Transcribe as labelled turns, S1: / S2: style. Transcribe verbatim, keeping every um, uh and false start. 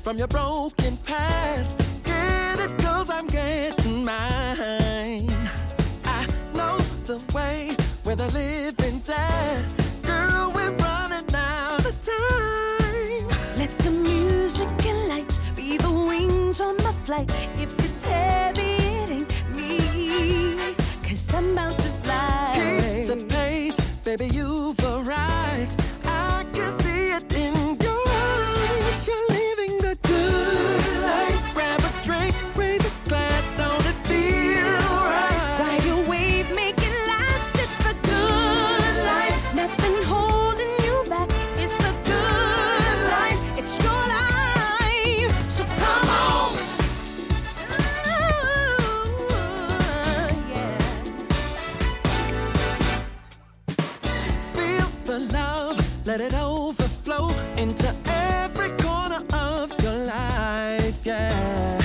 S1: from your broken past. Get it, cause I'm getting mine. I know the way where the living's at. Girl, we're running out of time.
S2: Let the music and lights be the wings on my flight. If it's heavy, it ain't me, cause I'm about to fly.
S1: Keep the pace, baby, you've arrived. I can see it in your eyes. You're living the good life. Grab a drink, raise a glass, don't it feel right?
S2: Ride your wave, make it last. It's the good life. Nothing holding you back. It's the good life. It's your life. So come on. Ooh, yeah.
S1: Feel the love, let it overflow into every corner of your life, yeah.